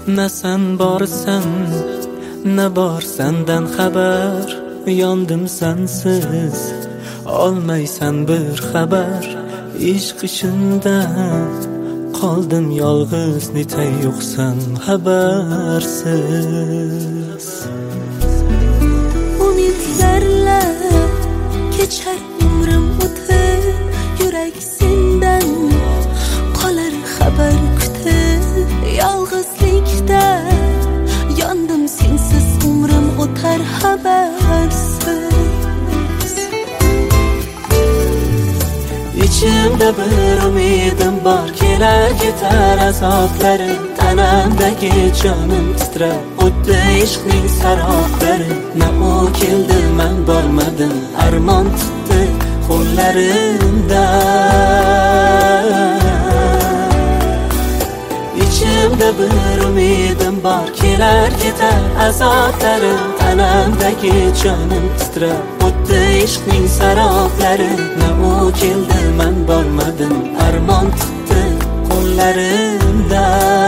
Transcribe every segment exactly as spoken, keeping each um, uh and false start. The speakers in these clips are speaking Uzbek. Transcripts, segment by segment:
Na sen borsan, na bor sendan xabar. Yondim sensiz, olmaysan bir xabar. Ishq ishindan qoldim yolg'iz, netay yo'qsan xabarsiz. Umidlarla kechar umrim o'tib, yurak sendan qolar xabar kutib. Yolg'izlikda yondim sensiz, umrim o'tar xabarsiz. İçimde bir umidim bor, kelar ketar azoblarim. Tanamdagi jonim titrar, xuddi ishqning saroblari. Na u keldi, men bormadim, armon tutdi qo'llarimda. İçimde bir umidim bor, kelar ketar azoblarim. Tanamdagi jonim titrar, xuddi ishqning saroblari. Na u keldi, men bormadim, armon tutdi qo'llarimda.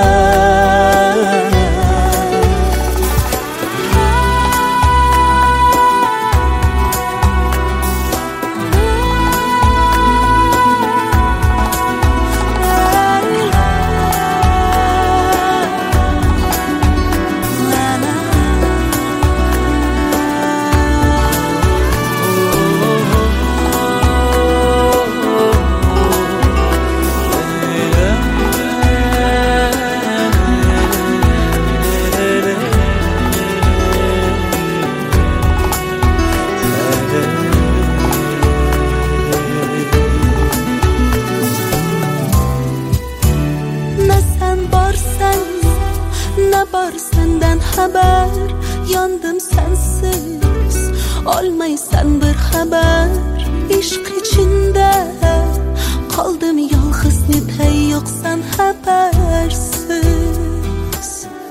Bor sendan xabar, yondim sensiz, olmaysan bir xabar. Ishq içinde qoldim yolg'iz, netay yo'qsan xabarsiz.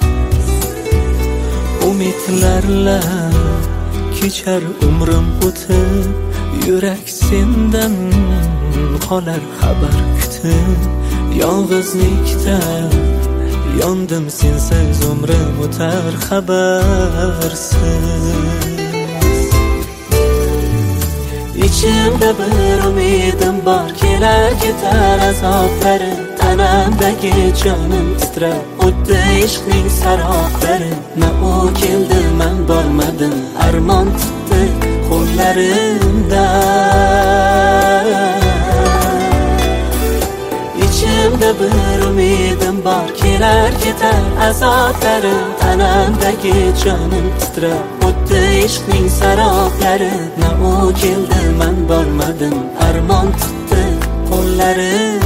Umidlarla kechar umrim o'tib, yurak sendan qolar xabar kutib. Yolg'izlikda yondim sensiz, umrim o'tar xabarsiz. İçimde bir umidim bor, kelar ketar azoblarim. Tanamdagi jonim titrar, xuddi ishqning saroblari. Na u keldi, men bormadim, armon tutdi qo'llarimda. İçimde bir umidim bor, kelar ketar azoblarim. Tanamdagi jonim titrar, xuddi ishqning saroblari. Na u keldi, men bormadim, armon tutdi qo'llarim.